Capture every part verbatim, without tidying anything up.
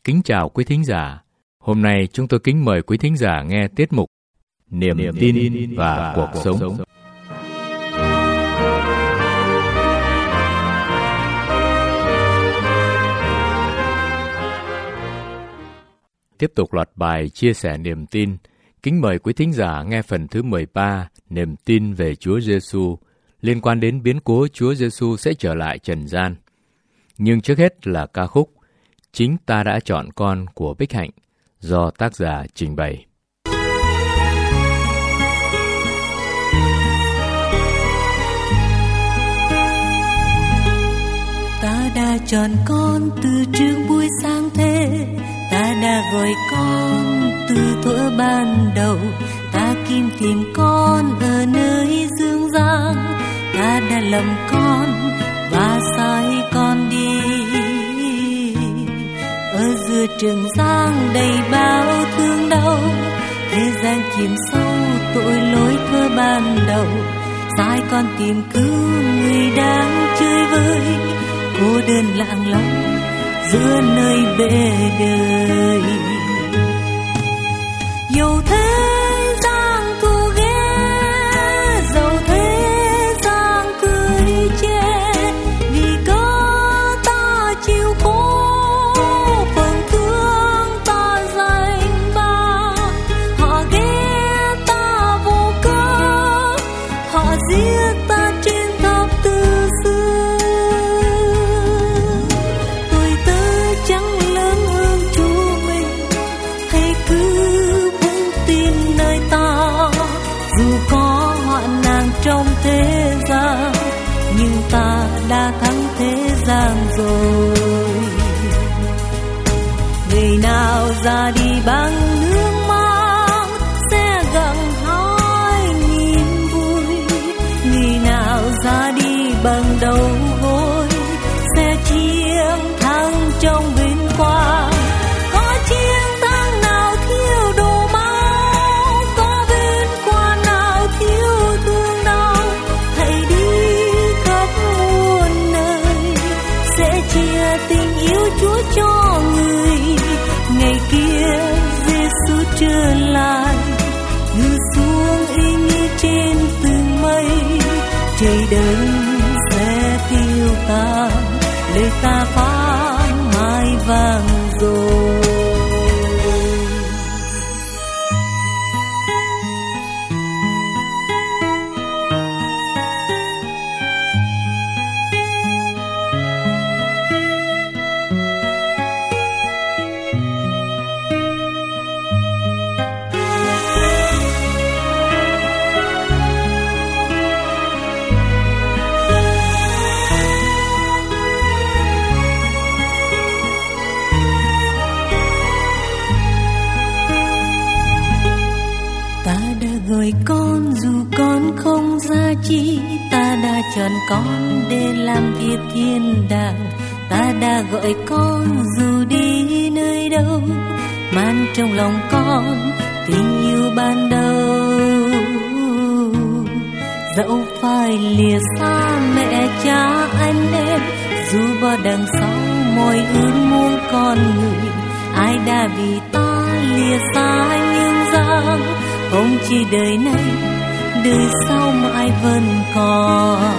Kính chào quý thính giả. Hôm nay chúng tôi kính mời quý thính giả nghe tiết mục Niềm, Niềm tin, tin và, và cuộc, cuộc sống. sống. Tiếp tục loạt bài chia sẻ niềm tin. Kính mời quý thính giả nghe phần thứ mười ba, Niềm tin về Chúa Giêsu, liên quan đến biến cố Chúa Giêsu sẽ trở lại trần gian. Nhưng trước hết là ca khúc Chính Ta Đã Chọn Con của Bích Hạnh, do tác giả trình bày. Ta đã chọn con từ trước buổi sáng thế, ta đã gọi con từ thuở ban đầu, ta tìm tìm con ở nơi dương gian, ta đã lầm con và sai con đi. Ở giữa trường giang đầy bao thương đau, thế gian chìm sâu tội lỗi thuở ban đầu, sai con tìm cứu người đang chơi vơi, cô đơn lặng lẽ giữa nơi bể đời. Dẫu thế gian thù ghét, dẫu thế gian cười chê, vì có ta chịu khổ, phần thương ta dành ba. Họ ghét ta vô cớ, họ giết ta trên thập tự xưa. Trong thế gian, nhưng ta đã thắng thế gian rồi. Người nào ra đi bằng nước mắt sẽ gặng hái niềm vui, người nào ra đi bằng đầu gối sẽ chiến thắng trong vinh quang. Có chiến thắng nào thiếu đồ máu, có vinh quang nào thiếu thương. Tình yêu Chúa cho người, ngày kia Giêsu trở lại, ngự xuống y như trên từng mây, trời đất sẽ tiêu tan, lời ta phán mãi vang rồi. Gọi con dù con không giá trị, ta đã chọn con để làm việc thiên đàng. Ta đã gọi con dù đi nơi đâu, mang trong lòng con tình yêu ban đầu. Dẫu phải lìa xa mẹ cha anh em, dù bao đằng sau mọi ước muốn con người, ai đã vì ta lìa xa nhưng rằng không chỉ đời này, đời sau mãi vẫn còn.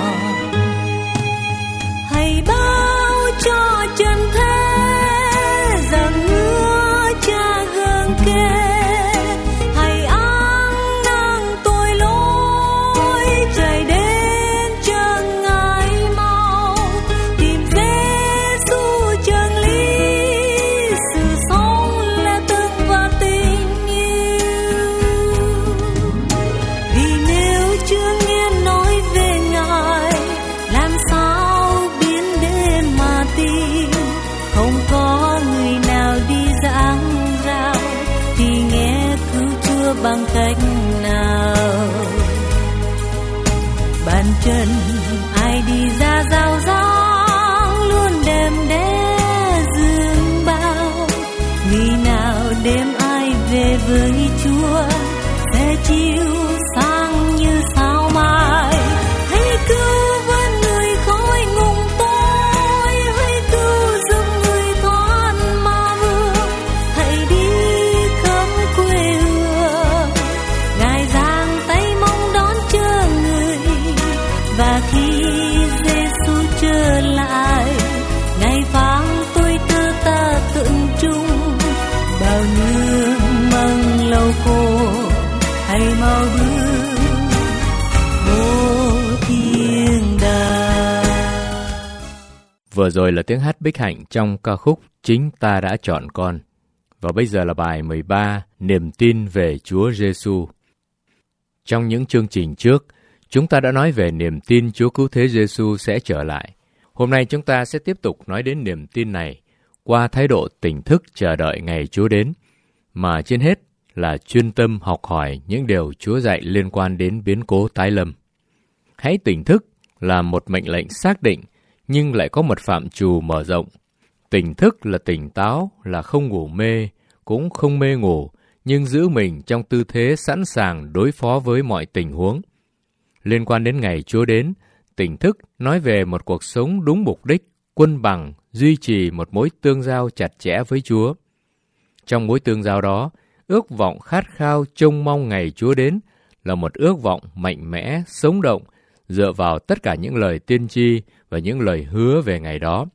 Hãy báo cho trần thế rằng ngứa cha gương kề, hãy ăn năn tội lỗi, chạy đến chân Ngài mau, tìm Giêsu chân lý, sự sống là từng và tình. Chưa nghe nói về Ngài, làm sao biết để mà tin. Không có người nào đi giảng rao, thì nghe cứu Chúa bằng cách nào. Bàn chân ai đi ra giao giảng, luôn đem đế dương bao. Người nào đem ai về với Chúa, sẽ chịu sang như sao mai. Hãy cứu vớt người khỏi ngùng tối, hãy cứu giúp người thoát ma vương. Vừa rồi là tiếng hát Bích Hạnh trong ca khúc Chính Ta Đã Chọn Con. Và bây giờ là bài mười ba, Niềm tin về Chúa Giêsu. Trong những chương trình trước, chúng ta đã nói về niềm tin Chúa Cứu Thế Giêsu sẽ trở lại. Hôm nay chúng ta sẽ tiếp tục nói đến niềm tin này qua thái độ tỉnh thức chờ đợi ngày Chúa đến, mà trên hết là chuyên tâm học hỏi những điều Chúa dạy liên quan đến biến cố tái lâm. Hãy tỉnh thức là một mệnh lệnh xác định, nhưng lại có một phạm trù mở rộng. Tỉnh thức là tỉnh táo, là không ngủ mê, cũng không mê ngủ, nhưng giữ mình trong tư thế sẵn sàng đối phó với mọi tình huống. Liên quan đến ngày Chúa đến, tỉnh thức nói về một cuộc sống đúng mục đích, quân bằng, duy trì một mối tương giao chặt chẽ với Chúa. Trong mối tương giao đó, ước vọng khát khao trông mong ngày Chúa đến là một ước vọng mạnh mẽ, sống động, dựa vào tất cả những lời tiên tri và những lời hứa về ngày đó.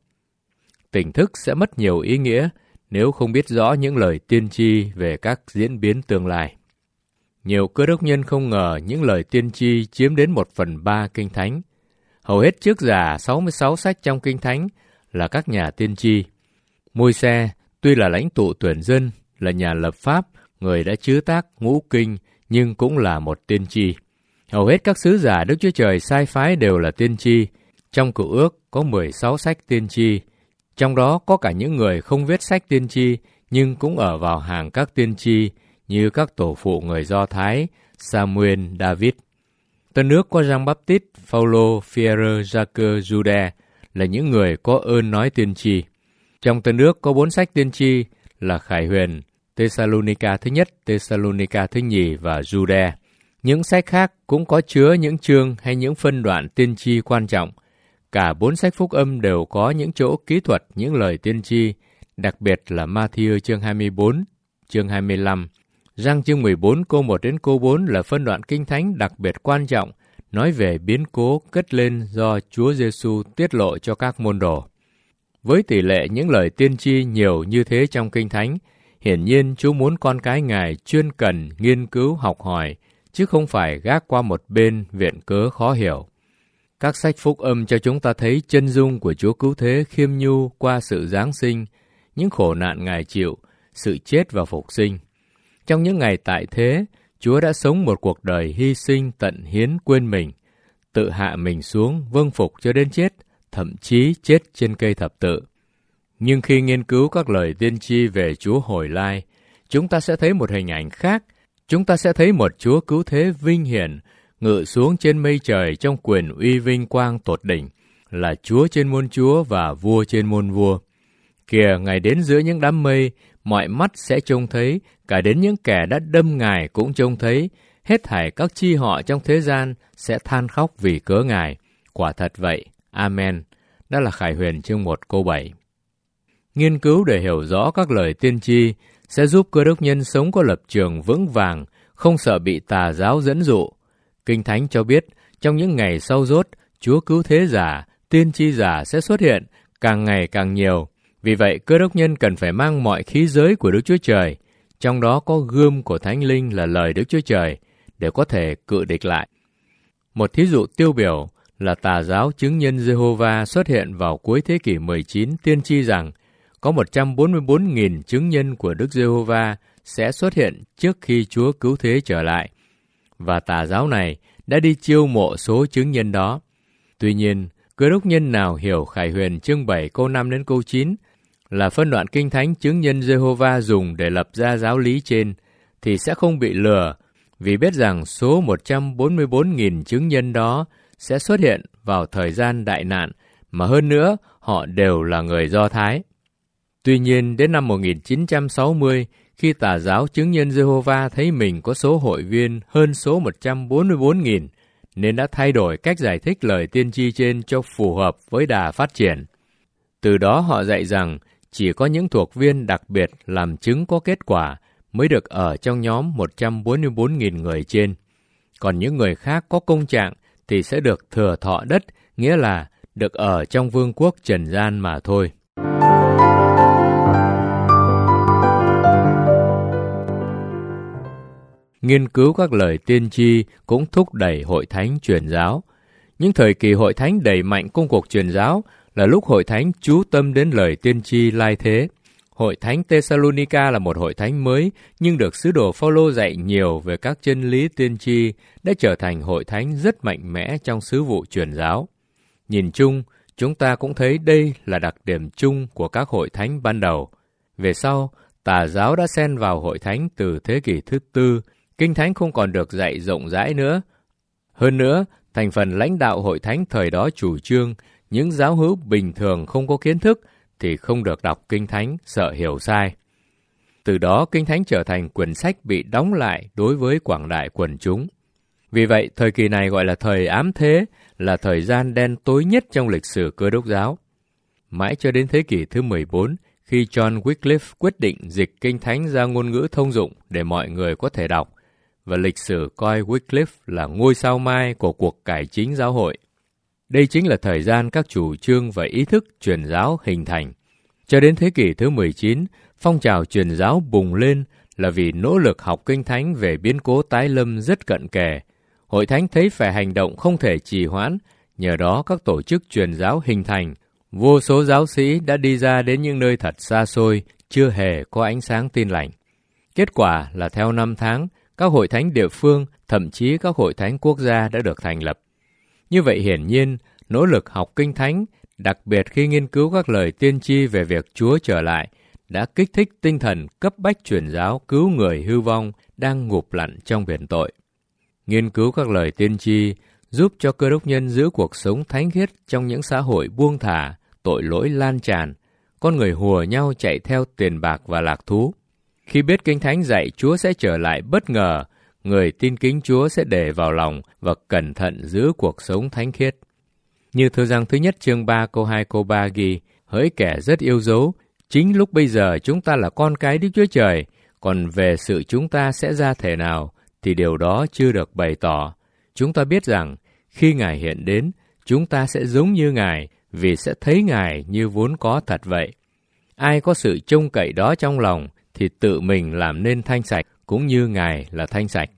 Tỉnh thức sẽ mất nhiều ý nghĩa nếu không biết rõ những lời tiên tri về các diễn biến tương lai. Nhiều cơ đốc nhân không ngờ những lời tiên tri chiếm đến một phần ba Kinh Thánh. Hầu hết trước giả sáu mươi sáu sách trong Kinh Thánh là các nhà tiên tri. Môi-se tuy là lãnh tụ tuyển dân, là nhà lập pháp, người đã chứa tác ngũ kinh, nhưng cũng là một tiên tri. Hầu hết các sứ giả Đức Chúa Trời sai phái đều là tiên tri. Trong Cựu Ước có mười sáu sách tiên tri. Trong đó có cả những người không viết sách tiên tri, nhưng cũng ở vào hàng các tiên tri, như các tổ phụ người Do Thái, Samuel, David. Tân ước có Giăng-Báp-tít, Phao-lô, Phi-e-rơ, Gia-cơ, Giu-đe là những người có ơn nói tiên tri. Trong Tân ước có bốn sách tiên tri là Khải Huyền, Tê-sa-lô-ni-ca thứ nhất, Tê-sa-lô-ni-ca thứ nhì và Giu-đe. Những sách khác cũng có chứa những chương hay những phân đoạn tiên tri quan trọng. Cả bốn sách phúc âm đều có những chỗ kỹ thuật những lời tiên tri, đặc biệt là Ma-thi-ơ chương hai mươi bốn, chương hai mươi lăm. Giăng chương mười bốn câu một đến câu bốn là phân đoạn Kinh Thánh đặc biệt quan trọng, nói về biến cố cất lên do Chúa Giêsu tiết lộ cho các môn đồ. Với tỷ lệ những lời tiên tri nhiều như thế trong Kinh Thánh, hiển nhiên Chúa muốn con cái Ngài chuyên cần nghiên cứu học hỏi, chứ không phải gác qua một bên viện cớ khó hiểu. Các sách phúc âm cho chúng ta thấy chân dung của Chúa Cứu Thế khiêm nhu qua sự giáng sinh, những khổ nạn Ngài chịu, sự chết và phục sinh. Trong những ngày tại thế, Chúa đã sống một cuộc đời hy sinh tận hiến quên mình, tự hạ mình xuống, vâng phục cho đến chết, thậm chí chết trên cây thập tự. Nhưng khi nghiên cứu các lời tiên tri về Chúa hồi lai, chúng ta sẽ thấy một hình ảnh khác. Chúng ta sẽ thấy một Chúa Cứu Thế vinh hiển, ngự xuống trên mây trời trong quyền uy vinh quang tột đỉnh, là Chúa trên muôn chúa và vua trên muôn vua. Kìa, Ngài đến giữa những đám mây, mọi mắt sẽ trông thấy, cả đến những kẻ đã đâm Ngài cũng trông thấy, hết thảy các chi họ trong thế gian sẽ than khóc vì cớ Ngài. Quả thật vậy. Amen. Đó là Khải Huyền chương một câu bảy. Nghiên cứu để hiểu rõ các lời tiên tri sẽ giúp cơ đốc nhân sống có lập trường vững vàng, không sợ bị tà giáo dẫn dụ. Kinh Thánh cho biết, trong những ngày sau dốt, Chúa Cứu Thế giả, tiên tri giả sẽ xuất hiện càng ngày càng nhiều. Vì vậy, cơ đốc nhân cần phải mang mọi khí giới của Đức Chúa Trời, trong đó có gươm của Thánh Linh là lời Đức Chúa Trời, để có thể cự địch lại. Một thí dụ tiêu biểu là tà giáo chứng nhân Giê-hô-va xuất hiện vào cuối thế kỷ mười chín tiên tri rằng có một trăm bốn mươi bốn nghìn chứng nhân của Đức Giê-hô-va sẽ xuất hiện trước khi Chúa Cứu Thế trở lại. Và tà giáo này đã đi chiêu mộ số chứng nhân đó. Tuy nhiên, cơ đốc nhân nào hiểu Khải Huyền chương bảy câu năm đến câu chín là phân đoạn Kinh Thánh chứng nhân Giê-hô-va dùng để lập ra giáo lý trên, thì sẽ không bị lừa, vì biết rằng số một trăm bốn mươi bốn nghìn chứng nhân đó sẽ xuất hiện vào thời gian đại nạn, mà hơn nữa họ đều là người Do Thái. Tuy nhiên, đến năm một nghìn chín trăm sáu mươi, khi tà giáo chứng nhân Giê-hô-va thấy mình có số hội viên hơn số một trăm bốn mươi bốn nghìn, nên đã thay đổi cách giải thích lời tiên tri trên cho phù hợp với đà phát triển. Từ đó họ dạy rằng chỉ có những thuộc viên đặc biệt làm chứng có kết quả mới được ở trong nhóm một trăm bốn mươi bốn nghìn người trên. Còn những người khác có công trạng thì sẽ được thừa thọ đất, nghĩa là được ở trong vương quốc trần gian mà thôi. Nghiên cứu các lời tiên tri cũng thúc đẩy hội thánh truyền giáo. Những thời kỳ hội thánh đẩy mạnh công cuộc truyền giáo là lúc hội thánh chú tâm đến lời tiên tri lai thế. Hội thánh Thessalonica là một hội thánh mới, nhưng được sứ đồ Phao-lô dạy nhiều về các chân lý tiên tri, đã trở thành hội thánh rất mạnh mẽ trong sứ vụ truyền giáo. Nhìn chung, chúng ta cũng thấy đây là đặc điểm chung của các hội thánh ban đầu. Về sau, tà giáo đã xen vào hội thánh từ thế kỷ thứ tư, Kinh Thánh không còn được dạy rộng rãi nữa. Hơn nữa, thành phần lãnh đạo hội thánh thời đó chủ trương, những giáo hữu bình thường không có kiến thức thì không được đọc Kinh Thánh, sợ hiểu sai. Từ đó, Kinh Thánh trở thành quyển sách bị đóng lại đối với quảng đại quần chúng. Vì vậy, thời kỳ này gọi là thời ám thế, là thời gian đen tối nhất trong lịch sử Cơ đốc giáo. Mãi cho đến thế kỷ thứ mười bốn, khi John Wycliffe quyết định dịch Kinh Thánh ra ngôn ngữ thông dụng để mọi người có thể đọc, và lịch sử coi Wycliffe là ngôi sao mai của cuộc cải chính giáo hội. Đây chính là thời gian các chủ trương và ý thức truyền giáo hình thành. Cho đến thế kỷ thứ mười chín, phong trào truyền giáo bùng lên là vì nỗ lực học Kinh Thánh về biến cố tái lâm rất cận kề. Hội thánh thấy phải hành động không thể trì hoãn, nhờ đó các tổ chức truyền giáo hình thành. Vô số giáo sĩ đã đi ra đến những nơi thật xa xôi, chưa hề có ánh sáng tin lành. Kết quả là theo năm tháng, các hội thánh địa phương, thậm chí các hội thánh quốc gia đã được thành lập. Như vậy hiển nhiên, nỗ lực học Kinh Thánh, đặc biệt khi nghiên cứu các lời tiên tri về việc Chúa trở lại, đã kích thích tinh thần cấp bách truyền giáo cứu người hư vong đang ngụp lặn trong biển tội. Nghiên cứu các lời tiên tri giúp cho cơ đốc nhân giữ cuộc sống thánh khiết trong những xã hội buông thả, tội lỗi lan tràn, con người hùa nhau chạy theo tiền bạc và lạc thú. Khi biết Kinh Thánh dạy Chúa sẽ trở lại bất ngờ, người tin kính Chúa sẽ để vào lòng và cẩn thận giữ cuộc sống thánh khiết. Như Thơ Giăng thứ nhất chương ba câu hai câu ba ghi, hỡi kẻ rất yêu dấu, chính lúc bây giờ chúng ta là con cái Đức Chúa Trời, còn về sự chúng ta sẽ ra thể nào thì điều đó chưa được bày tỏ. Chúng ta biết rằng khi Ngài hiện đến, chúng ta sẽ giống như Ngài vì sẽ thấy Ngài như vốn có thật vậy. Ai có sự trông cậy đó trong lòng thì tự mình làm nên thanh sạch cũng như Ngài là thanh sạch.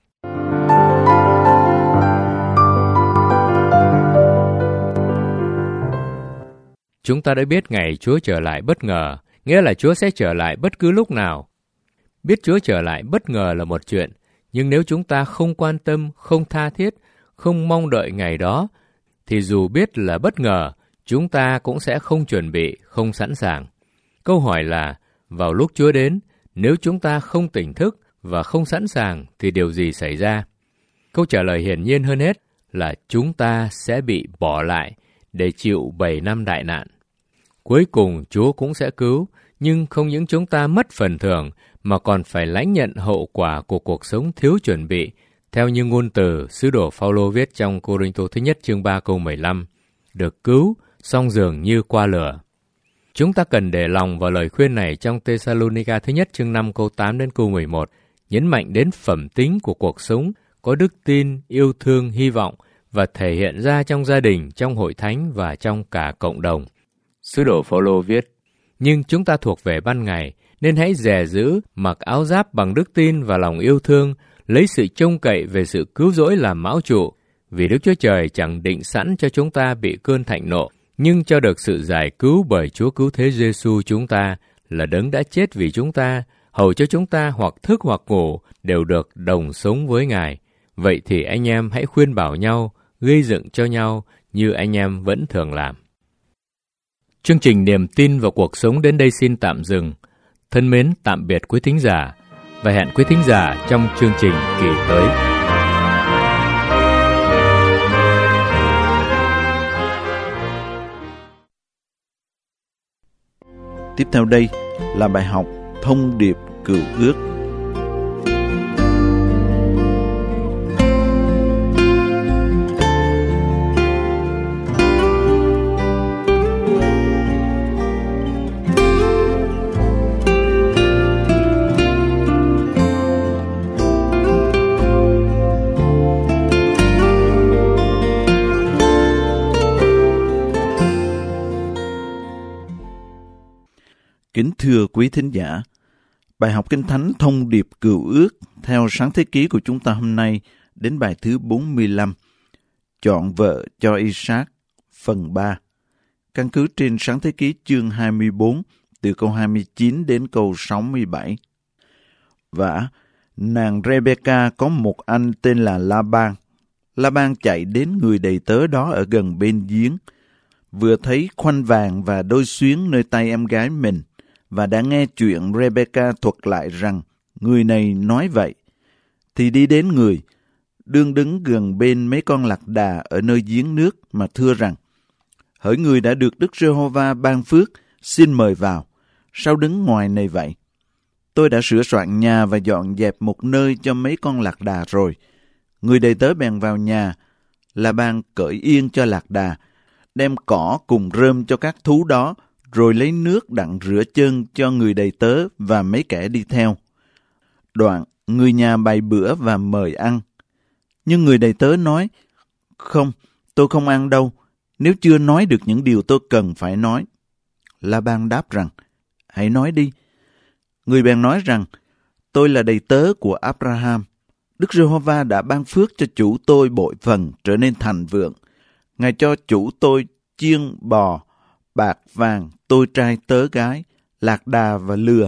Chúng ta đã biết ngày Chúa trở lại bất ngờ, nghĩa là Chúa sẽ trở lại bất cứ lúc nào. Biết Chúa trở lại bất ngờ là một chuyện, nhưng nếu chúng ta không quan tâm, không tha thiết, không mong đợi ngày đó, thì dù biết là bất ngờ, chúng ta cũng sẽ không chuẩn bị, không sẵn sàng. Câu hỏi là, vào lúc Chúa đến, nếu chúng ta không tỉnh thức và không sẵn sàng thì điều gì xảy ra? Câu trả lời hiển nhiên hơn hết là chúng ta sẽ bị bỏ lại để chịu bảy năm đại nạn. Cuối cùng Chúa cũng sẽ cứu, nhưng không những chúng ta mất phần thưởng mà còn phải lãnh nhận hậu quả của cuộc sống thiếu chuẩn bị, theo như ngôn từ sứ đồ Phao-lô viết trong Cô-rinh-tô thứ nhất chương ba câu mười lăm, được cứu, song dường như qua lửa. Chúng ta cần để lòng vào lời khuyên này trong Thessalonica thứ nhất chương năm câu tám đến câu mười một, nhấn mạnh đến phẩm tính của cuộc sống, có đức tin, yêu thương, hy vọng và thể hiện ra trong gia đình, trong hội thánh và trong cả cộng đồng. Sứ đồ Phao-lô viết, nhưng chúng ta thuộc về ban ngày, nên hãy dè giữ, mặc áo giáp bằng đức tin và lòng yêu thương, lấy sự trông cậy về sự cứu rỗi làm mão trụ, vì Đức Chúa Trời chẳng định sẵn cho chúng ta bị cơn thạnh nộ, nhưng cho được sự giải cứu bởi Chúa cứu thế Giê-xu chúng ta, là đấng đã chết vì chúng ta, hầu cho chúng ta hoặc thức hoặc ngủ đều được đồng sống với Ngài. Vậy thì anh em hãy khuyên bảo nhau, gây dựng cho nhau như anh em vẫn thường làm. Chương trình Niềm tin vào cuộc sống đến đây xin tạm dừng. Thân mến tạm biệt quý thính giả và hẹn quý thính giả trong chương trình kỳ tới. Tiếp theo đây là bài học Thông điệp Cựu Ước. Kính thưa quý thính giả, bài học Kinh Thánh Thông điệp Cựu Ước theo sáng thế ký của chúng ta hôm nay đến bài thứ bốn mươi lăm, Chọn vợ cho Isaac, phần ba. căn cứ trên Sáng Thế Ký chương hai mươi bốn, từ câu hai mươi chín đến câu sáu mươi bảy. Và nàng Rebecca có một anh tên là La-ban. La-ban chạy đến người đầy tớ đó ở gần bên giếng, vừa thấy khoanh vàng và đôi xuyến nơi tay em gái mình, và đã nghe chuyện Rebecca thuật lại rằng người này nói vậy, thì đi đến người, đương đứng gần bên mấy con lạc đà ở nơi giếng nước mà thưa rằng: hỡi người đã được Đức Giê-hô-va ban phước, xin mời vào. Sao đứng ngoài này vậy? Tôi đã sửa soạn nhà và dọn dẹp một nơi cho mấy con lạc đà rồi. Người đầy tớ bèn vào nhà, La-ban cởi yên cho lạc đà, đem cỏ cùng rơm cho các thú đó, rồi lấy nước đặng rửa chân cho người đầy tớ và mấy kẻ đi theo. Đoạn, người nhà bày bữa và mời ăn. Nhưng người đầy tớ nói: không, tôi không ăn đâu, nếu chưa nói được những điều tôi cần phải nói. La-ban đáp rằng: hãy nói đi. Người bèn nói rằng: tôi là đầy tớ của Abraham. Đức Giê-hô-va đã ban phước cho chủ tôi bội phần trở nên thành vượng. Ngài cho chủ tôi chiên bò, bạc vàng, tôi trai tớ gái, lạc đà và lừa.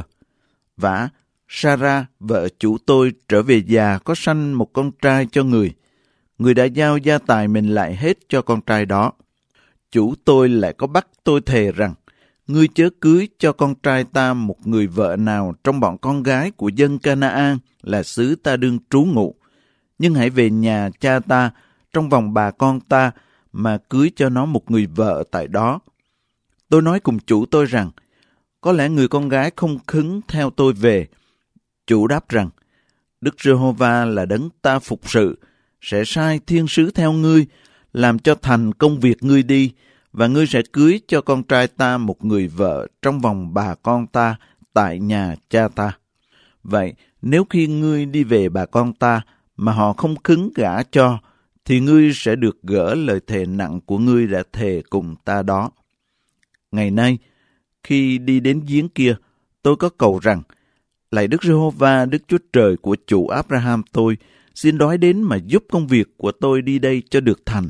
Vả, Sarah, vợ chủ tôi trở về già có sanh một con trai cho người. Người đã giao gia tài mình lại hết cho con trai đó. Chủ tôi lại có bắt tôi thề rằng: ngươi chớ cưới cho con trai ta một người vợ nào trong bọn con gái của dân Ca-na-an là xứ ta đương trú ngụ, nhưng hãy về nhà cha ta trong vòng bà con ta mà cưới cho nó một người vợ tại đó. Tôi nói cùng chủ tôi rằng: có lẽ người con gái không khứng theo tôi về. Chủ đáp rằng: Đức Giê-hô-va là đấng ta phục sự, sẽ sai thiên sứ theo ngươi, làm cho thành công việc ngươi đi, và ngươi sẽ cưới cho con trai ta một người vợ trong vòng bà con ta tại nhà cha ta. Vậy, nếu khi ngươi đi về bà con ta mà họ không khứng gả cho, thì ngươi sẽ được gỡ lời thề nặng của ngươi đã thề cùng ta đó. Ngày nay, khi đi đến giếng kia, tôi có cầu rằng: lạy Đức Giê-hô-va, Đức Chúa Trời của chủ Abraham tôi, xin đói đến mà giúp công việc của tôi đi đây cho được thành.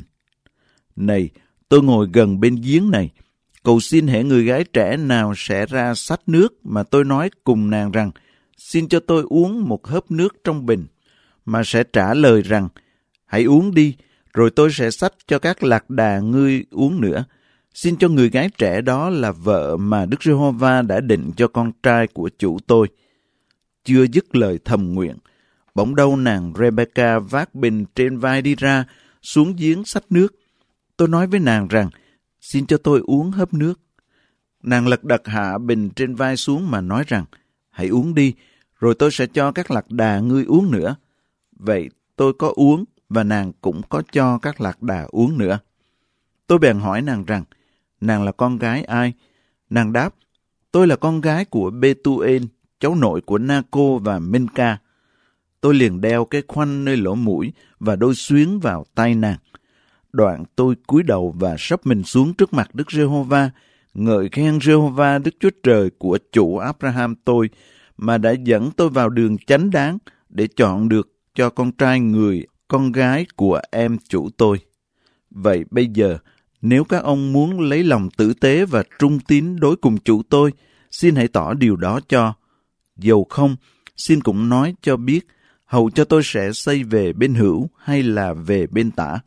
Này, tôi ngồi gần bên giếng này, cầu xin hễ người gái trẻ nào sẽ ra xách nước mà tôi nói cùng nàng rằng: xin cho tôi uống một hớp nước trong bình, mà sẽ trả lời rằng: hãy uống đi, rồi tôi sẽ xách cho các lạc đà ngươi uống nữa. Xin cho người gái trẻ đó là vợ mà Đức Giê-hô-va đã định cho con trai của chủ tôi. Chưa dứt lời thầm nguyện, bỗng đâu nàng Rebecca vác bình trên vai đi ra, xuống giếng xách nước. Tôi nói với nàng rằng: xin cho tôi uống hớp nước. Nàng lật đật hạ bình trên vai xuống mà nói rằng: hãy uống đi, rồi tôi sẽ cho các lạc đà ngươi uống nữa. Vậy tôi có uống, và nàng cũng có cho các lạc đà uống nữa. Tôi bèn hỏi nàng rằng: nàng là con gái ai? Nàng đáp: tôi là con gái của Bê-tu-ên, cháu nội của Na-cô và Minh-ca. Tôi liền đeo cái khoanh nơi lỗ mũi và đôi xuyến vào tay nàng. Đoạn tôi cúi đầu và sấp mình xuống trước mặt Đức Giê-hô-va, ngợi khen Giê-hô-va Đức Chúa Trời của chủ Abraham tôi, mà đã dẫn tôi vào đường chánh đáng để chọn được cho con trai người con gái của em chủ tôi. Vậy bây giờ, nếu các ông muốn lấy lòng tử tế và trung tín đối cùng chủ tôi, xin hãy tỏ điều đó cho. Dầu không, xin cũng nói cho biết, hầu cho tôi sẽ xây về bên hữu hay là về bên tả.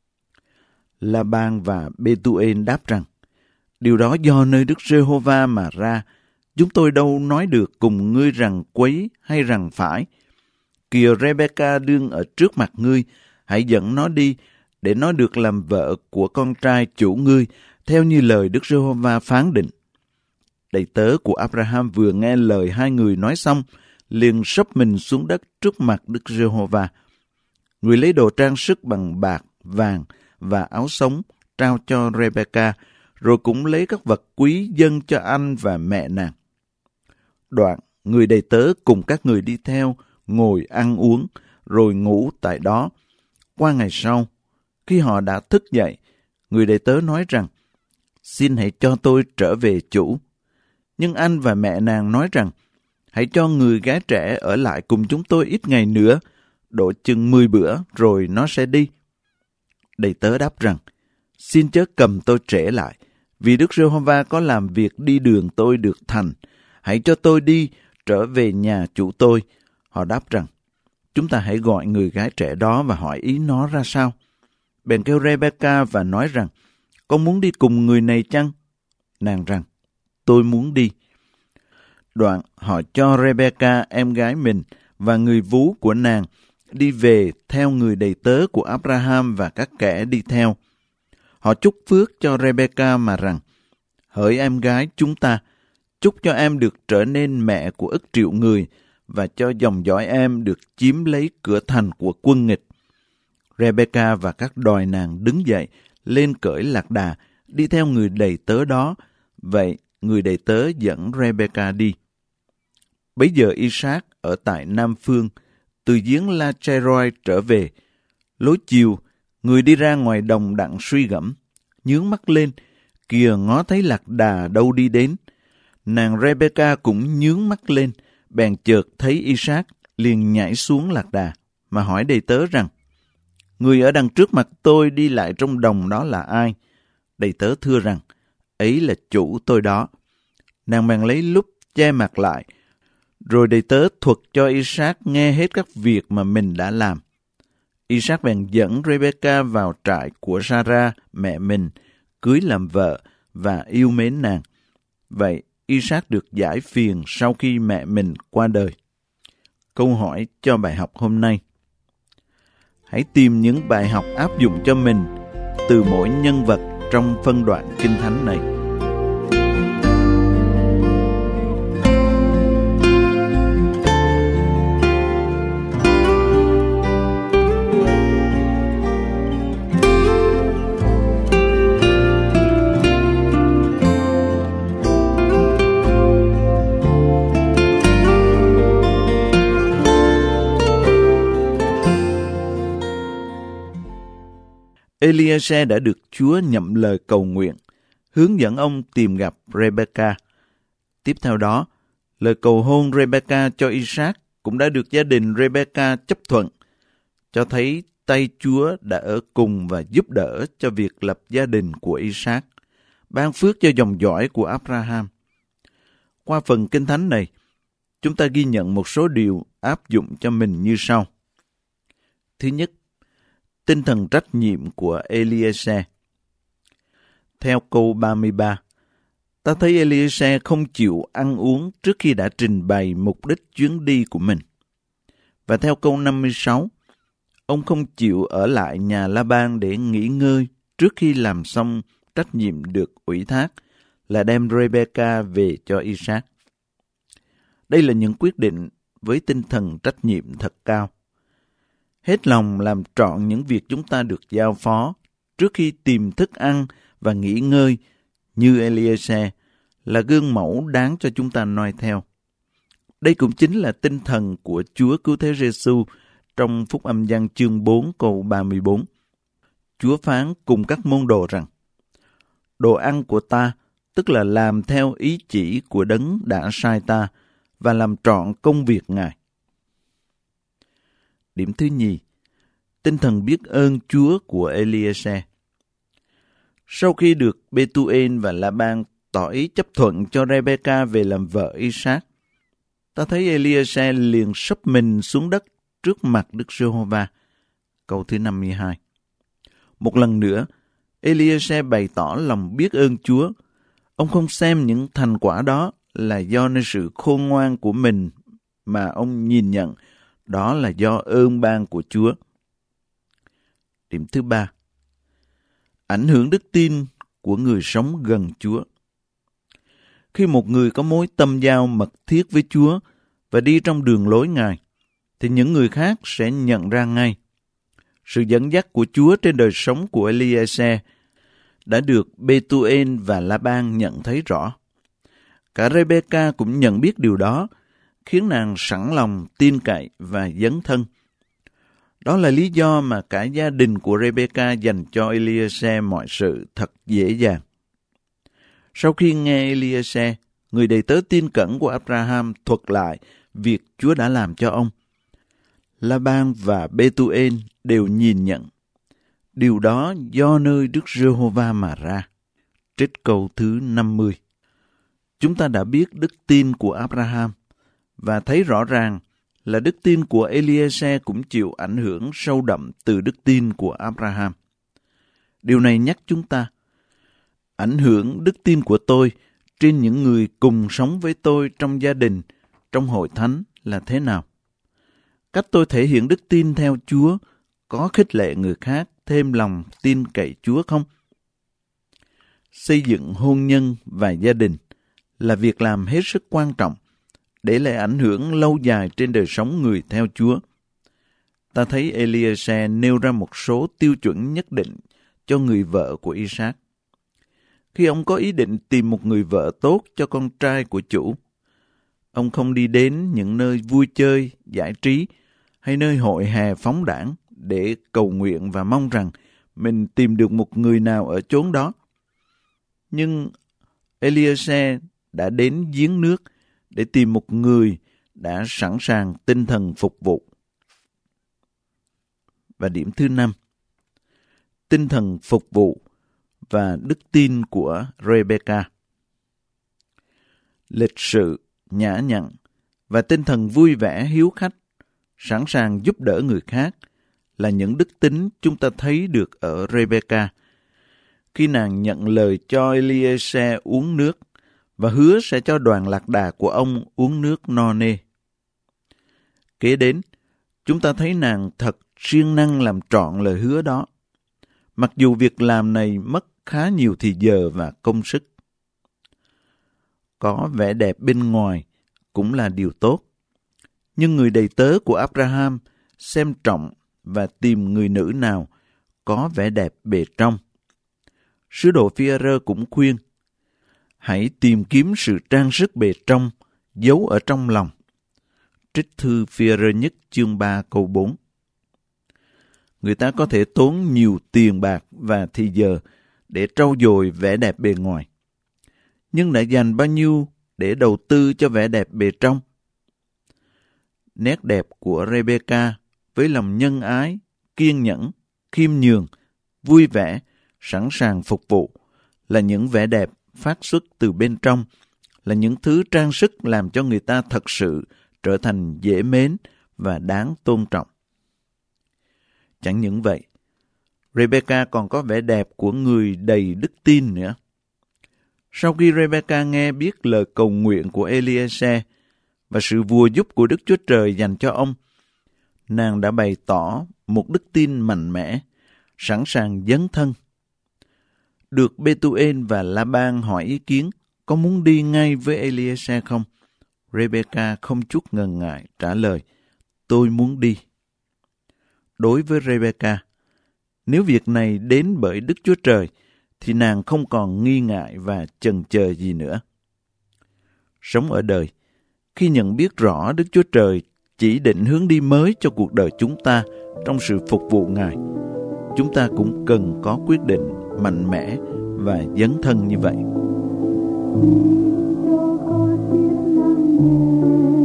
La-ban và Bê-tu-ên đáp rằng: điều đó do nơi Đức Giê-hô-va mà ra, chúng tôi đâu nói được cùng ngươi rằng quấy hay rằng phải. Kìa Rebecca đương ở trước mặt ngươi, hãy dẫn nó đi, để nó được làm vợ của con trai chủ ngươi, theo như lời Đức Giê-hô-va phán định. Đầy tớ của Abraham vừa nghe lời hai người nói xong, liền sấp mình xuống đất trước mặt Đức Giê-hô-va. Người lấy đồ trang sức bằng bạc, vàng và áo sống trao cho Rebecca, rồi cũng lấy các vật quý dâng cho anh và mẹ nàng. Đoạn, người đầy tớ cùng các người đi theo, ngồi ăn uống, rồi ngủ tại đó. Qua ngày sau, khi họ đã thức dậy, người đầy tớ nói rằng: xin hãy cho tôi trở về chủ. Nhưng anh và mẹ nàng nói rằng: hãy cho người gái trẻ ở lại cùng chúng tôi ít ngày nữa, độ chừng mười bữa, rồi nó sẽ đi. Đầy tớ đáp rằng: xin chớ cầm tôi trễ lại, Vì Đức Giê-hô-va có làm việc đi đường tôi được thành, hãy cho tôi đi trở về nhà chủ tôi. Họ đáp rằng, chúng ta hãy gọi người gái trẻ đó và hỏi ý nó ra sao. Bèn kêu Rê-bê-ca và nói rằng, con muốn đi cùng người này chăng? Nàng rằng, tôi muốn đi. Đoạn họ cho Rê-bê-ca em gái mình và người vú của nàng đi về theo người đầy tớ của Abraham và các kẻ đi theo. Họ chúc phước cho Rê-bê-ca mà rằng, hỡi em gái chúng ta, chúc cho em được trở nên mẹ của ức triệu người và cho dòng dõi em được chiếm lấy cửa thành của quân nghịch. Rê-bê-ca và các đòi nàng đứng dậy, lên cởi lạc đà, đi theo người đầy tớ đó. Vậy người đầy tớ dẫn Rê-bê-ca đi. Bấy giờ I-sác ở tại Nam Phương, từ giếng La-chai-roi trở về. Lối chiều, người đi ra ngoài đồng đặng suy gẫm, nhướng mắt lên, kìa ngó thấy lạc đà đâu đi đến. Nàng Rê-bê-ca cũng nhướng mắt lên, bèn chợt thấy I-sác, liền nhảy xuống lạc đà, mà hỏi đầy tớ rằng, người ở đằng trước mặt tôi đi lại trong đồng đó là ai? Đầy tớ thưa rằng, ấy là chủ tôi đó. Nàng bèn lấy lúp che mặt lại, rồi đầy tớ thuật cho I-sác nghe hết các việc mà mình đã làm. I-sác bèn dẫn Rê-bê-ca vào trại của Sa-ra, mẹ mình, cưới làm vợ và yêu mến nàng. Vậy I-sác được giải phiền sau khi mẹ mình qua đời. Câu hỏi cho bài học hôm nay. Hãy tìm những bài học áp dụng cho mình từ mỗi nhân vật trong phân đoạn Kinh Thánh này. Eliezer đã được Chúa nhậm lời cầu nguyện, hướng dẫn ông tìm gặp Rê-bê-ca. Tiếp theo đó, lời cầu hôn Rê-bê-ca cho I-sác cũng đã được gia đình Rê-bê-ca chấp thuận, cho thấy tay Chúa đã ở cùng và giúp đỡ cho việc lập gia đình của I-sác, ban phước cho dòng dõi của Abraham. Qua phần Kinh Thánh này, chúng ta ghi nhận một số điều áp dụng cho mình như sau. Thứ nhất, tinh thần trách nhiệm của Eliezer. Theo câu ba mươi ba, ta thấy Eliezer không chịu ăn uống trước khi đã trình bày mục đích chuyến đi của mình. Và theo câu năm mươi sáu, ông không chịu ở lại nhà La-ban để nghỉ ngơi trước khi làm xong trách nhiệm được ủy thác là đem Rê-bê-ca về cho I-sác. Đây là những quyết định với tinh thần trách nhiệm thật cao. Hết lòng làm trọn những việc chúng ta được giao phó trước khi tìm thức ăn và nghỉ ngơi như Eliezer là gương mẫu đáng cho chúng ta noi theo. Đây cũng chính là tinh thần của Chúa Cứu Thế Giê-xu trong Phúc Âm Giăng chương bốn câu ba mươi bốn. Chúa phán cùng các môn đồ rằng, đồ ăn của ta, tức là làm theo ý chỉ của Đấng đã sai ta và làm trọn công việc Ngài. Điểm thứ nhì, tinh thần biết ơn Chúa của Eliezer. Sau khi được Bê-tu-ên và La-ban tỏ ý chấp thuận cho Rê-bê-ca về làm vợ I-sác, ta thấy Eliezer liền sấp mình xuống đất trước mặt Đức Giê-hô-va. Câu thứ năm mươi hai. Một lần nữa, Eliezer bày tỏ lòng biết ơn Chúa. Ông không xem những thành quả đó là do nơi sự khôn ngoan của mình, mà ông nhìn nhận đó là do ơn ban của Chúa. Điểm thứ ba, ảnh hưởng đức tin của người sống gần Chúa. Khi một người có mối tâm giao mật thiết với Chúa và đi trong đường lối Ngài, thì những người khác sẽ nhận ra ngay. Sự dẫn dắt của Chúa trên đời sống của Eliezer đã được Bê-tu-ên và La-ban nhận thấy rõ. Cả Rê-bê-ca cũng nhận biết điều đó, khiến nàng sẵn lòng tin cậy và dấn thân. Đó là lý do mà cả gia đình của Rê-bê-ca dành cho Eliezer mọi sự thật dễ dàng. Sau khi nghe Eliezer, người đầy tớ tin cẩn của Abraham, thuật lại việc Chúa đã làm cho ông, La-ban và Bê-tu-ên đều nhìn nhận. Điều đó do nơi Đức Giê-hô-va mà ra. trích câu thứ năm mươi. Chúng ta đã biết đức tin của Abraham và thấy rõ ràng là đức tin của Eliezer cũng chịu ảnh hưởng sâu đậm từ đức tin của Abraham. Điều này nhắc chúng ta, ảnh hưởng đức tin của tôi trên những người cùng sống với tôi trong gia đình, trong hội thánh là thế nào? Cách tôi thể hiện đức tin theo Chúa có khích lệ người khác thêm lòng tin cậy Chúa không? Xây dựng hôn nhân và gia đình là việc làm hết sức quan trọng để lại ảnh hưởng lâu dài trên đời sống người theo Chúa. Ta thấy Eliezer nêu ra một số tiêu chuẩn nhất định cho người vợ của Isaac. Khi ông có ý định tìm một người vợ tốt cho con trai của chủ, ông không đi đến những nơi vui chơi, giải trí hay nơi hội hè phóng đãng để cầu nguyện và mong rằng mình tìm được một người nào ở chốn đó. Nhưng Eliezer đã đến giếng nước để tìm một người đã sẵn sàng tinh thần phục vụ. Và điểm thứ năm, tinh thần phục vụ và đức tin của Rebecca. Lịch sự, nhã nhặn và tinh thần vui vẻ hiếu khách, sẵn sàng giúp đỡ người khác là những đức tính chúng ta thấy được ở Rebecca khi nàng nhận lời cho Eliezer uống nước và hứa sẽ cho đoàn lạc đà của ông uống nước no nê. Kế đến, chúng ta thấy nàng thật siêng năng làm trọn lời hứa đó, mặc dù việc làm này mất khá nhiều thì giờ và công sức. Có vẻ đẹp bên ngoài cũng là điều tốt, nhưng người đầy tớ của Abraham xem trọng và tìm người nữ nào có vẻ đẹp bề trong. Sứ đồ Phi-e-rơ cũng khuyên, hãy tìm kiếm sự trang sức bề trong, giấu ở trong lòng. Trích thư Phi-e-rơ nhất chương ba câu bốn. Người ta có thể tốn nhiều tiền bạc và thì giờ để trau dồi vẻ đẹp bề ngoài, nhưng đã dành bao nhiêu để đầu tư cho vẻ đẹp bề trong? Nét đẹp của Rebecca với lòng nhân ái, kiên nhẫn, khiêm nhường, vui vẻ, sẵn sàng phục vụ là những vẻ đẹp phát xuất từ bên trong, là những thứ trang sức làm cho người ta thật sự trở thành dễ mến và đáng tôn trọng. Chẳng những vậy, Rebecca còn có vẻ đẹp của người đầy đức tin nữa. Sau khi Rebecca nghe biết lời cầu nguyện của Eliezer và sự bùa giúp của Đức Chúa Trời dành cho ông, nàng đã bày tỏ một đức tin mạnh mẽ, sẵn sàng dấn thân. Được Bê-tu-ên và La-ban hỏi ý kiến có muốn đi ngay với Eliezer không? Rebecca không chút ngần ngại trả lời, tôi muốn đi. Đối với Rebecca, nếu việc này đến bởi Đức Chúa Trời, thì nàng không còn nghi ngại và chần chờ gì nữa. Sống ở đời, khi nhận biết rõ Đức Chúa Trời chỉ định hướng đi mới cho cuộc đời chúng ta trong sự phục vụ Ngài, chúng ta cũng cần có quyết định mạnh mẽ và dấn thân như vậy.